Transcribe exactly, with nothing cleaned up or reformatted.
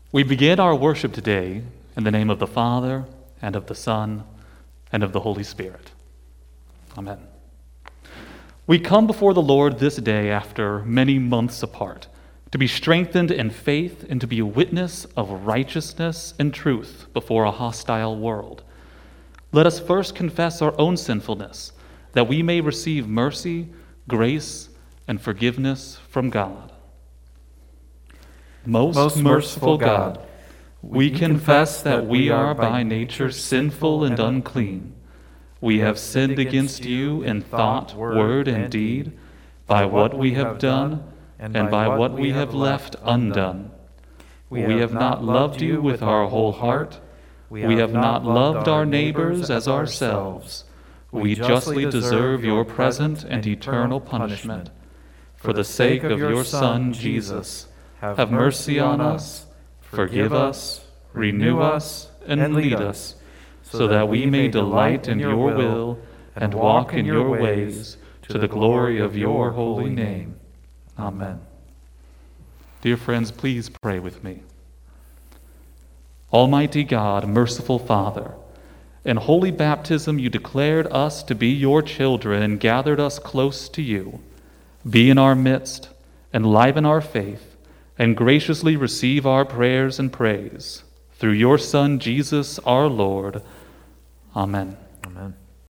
We begin our worship today in the name of the Father, and of the Son, and of the Holy Spirit. Amen. We come before the Lord this day after many months apart, to be strengthened in faith and to be a witness of righteousness and truth before a hostile world. Let us first confess our own sinfulness, that we may receive mercy, grace, and forgiveness from God. Most, Most merciful God, we confess that we are by nature sinful and unclean. We have sinned against you in thought, word, and deed, by what we have done and by what we have left undone. We have not loved you with our whole heart. We have not loved our neighbors as ourselves. We justly deserve your present and eternal punishment. For the sake of your Son, Jesus, have mercy on us, forgive us, renew us, and lead us, so that we may delight in your will and walk in your ways to the glory of your holy name. Amen. Dear friends, please pray with me. Almighty God, merciful Father, in holy baptism you declared us to be your children and gathered us close to you. Be in our midst, enliven our faith, and graciously receive our prayers and praise. Through your Son, Jesus our Lord. Amen. Amen.